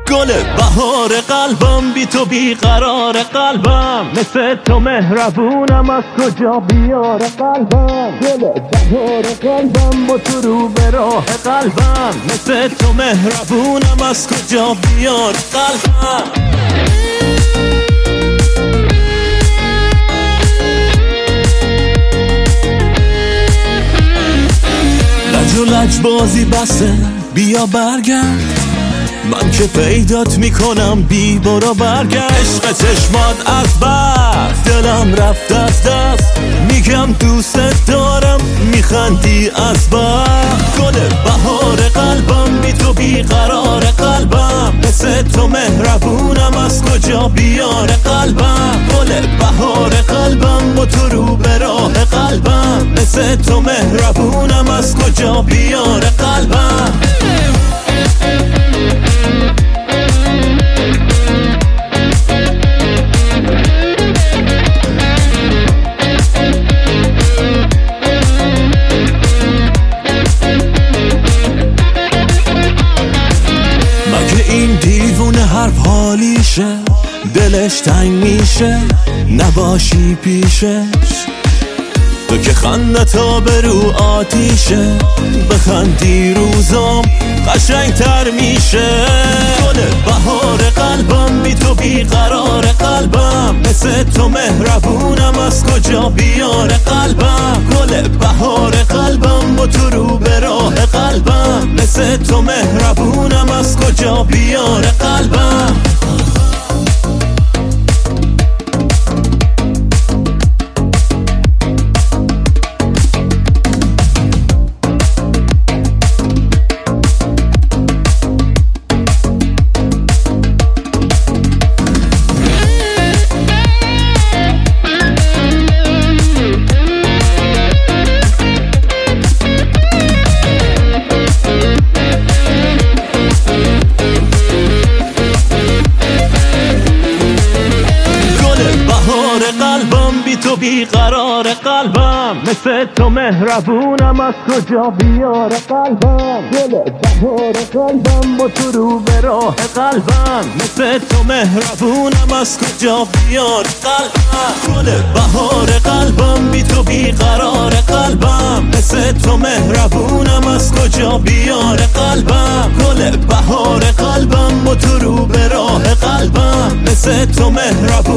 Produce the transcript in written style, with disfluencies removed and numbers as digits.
گل بهار قلبم، بی تو بیقرار قلبم، مثل تو مهربونم از کجا بیار قلبم. گل بهار قلبم، با تو رو به راه قلبم، مثل تو مهربونم از کجا بیار قلبم. لج و لج بازی بسه، بیا برگرد، من که پیدات میکنم، بی برو برگشت. عشق چشمات از بس دلم رفت از دست، میگم دوست دارم، میخندی از بس. گل بهار قلبم، بی تو بیقرار قلبم، مثل تو مهربونم از کجا بیار قلبم. گل بهار قلبم، با تو رو به راه قلبم، مثل تو مهربونم از کجا بیار قلبم. این دیوونه حرف حالیشه، دلش تنگ میشه نباشی پیشش. تو که خندت تا به رو آتیشه، بخندی روزام قشنگ تر میشه. گل بهار قلبم، بی تو بیقرار قلبم، مثل تو مهربونم از کجا بیار قلبم. گل بهار قلبم، با تو رو به راه قلبم، مثل تو مهربونم از کجا بیار قلبم. قلبم، بی تو بیقرار قلبم، مثل تو مهربونم از کجا بیار قلبم. گل بهار قلبم، با تو رو به راه قلبم، مثل تو مهربونم از کجا بیار قلبم. گل بهار قلبم، بی تو بیقرار قلبم، مثل تو مهربونم از کجا بیار قلبم. گل بهار قلبم، با تو رو به راه قلبم، مثل تو مهربونم